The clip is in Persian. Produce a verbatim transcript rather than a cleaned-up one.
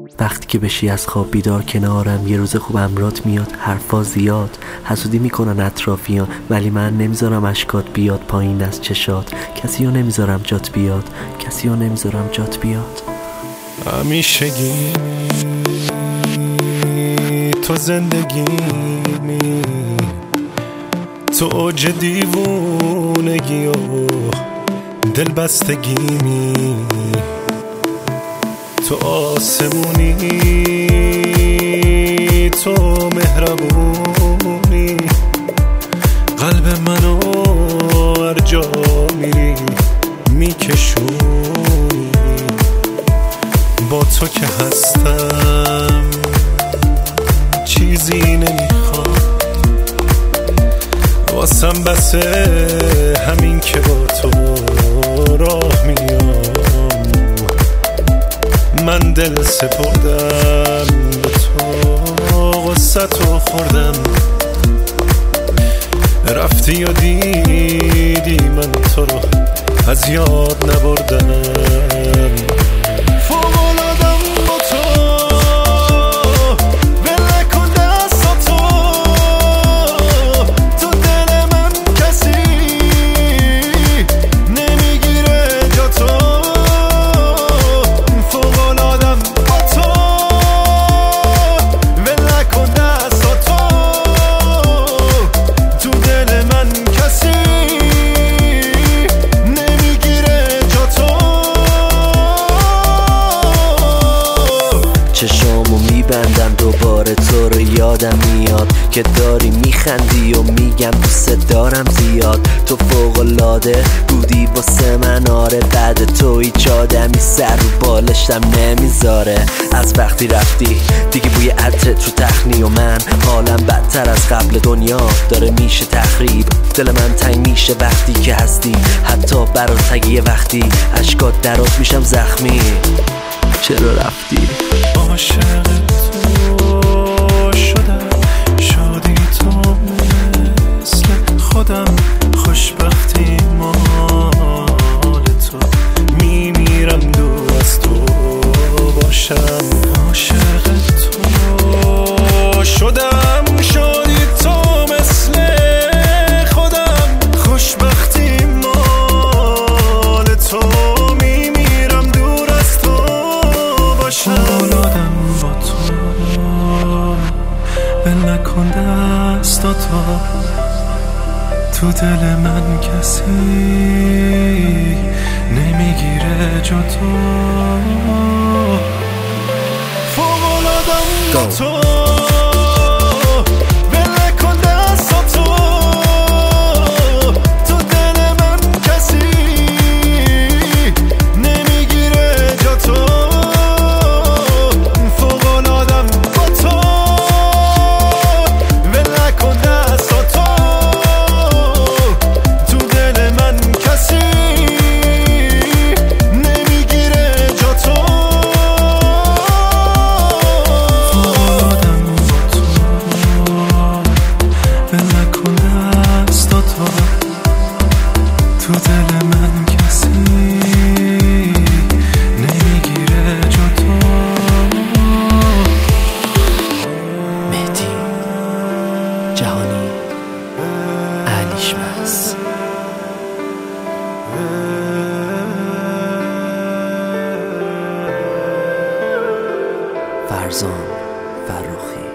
وقتی که بشی از خواب بیدار کنارم، یه روز خوب امرات میاد، حرفا زیاد، حسودی میکنن اطرافیان، ولی من نمیذارم اشکات بیاد پایین از چشات. کسی رو نمیذارم جات بیاد، کسی رو نمیذارم جات بیاد. همیشگی تو زندگیمی، تو اوج دیوونگی و دلبستگیمی، تو آسمونی، تو مهربونی، قلب منو هر جا میری میکشونی. با تو که هستم چیزی نمیخوام، واسم بسه همین که با تو راه میام. من دل سپردم به تو، غصتو خوردم، رفتی و دیدی من تو رو از یاد نبردم. چشامو میبندم دوباره تو رو یادم میاد که داری میخندی و میگم دوست دارم زیاد. تو فوق‌العاده بودی واسه من، آره بعد تو هیچ آدمی سر رو بالشتم نمیذاره. از وقتی رفتی دیگه بوی عطرت رو تخنی و من حالم بدتر از قبل دنیا داره میشه تخریب. دل من تنگ میشه وقتی که هستی، حتی برات تگیه وقتی اشکات درات میشم زخمی. چرا رفتی؟ عاشق تو شدم، شدی تو مثل خودم، خوشبختی مال تو، میمیرم دور از تو باشم. عاشق تو شدم، شدی تو مثل خودم، خوشبختی مال تو، میمیرم دور از تو باشم. اولادم با تو بل نکن دستاتو، تو دل من کسی نمیگیره جا تو. فوق‌العاده‌ام با تو تو دل من کسی نمیگیره جا تو. مهدی جهانی علیشمس. فرزان فرخی.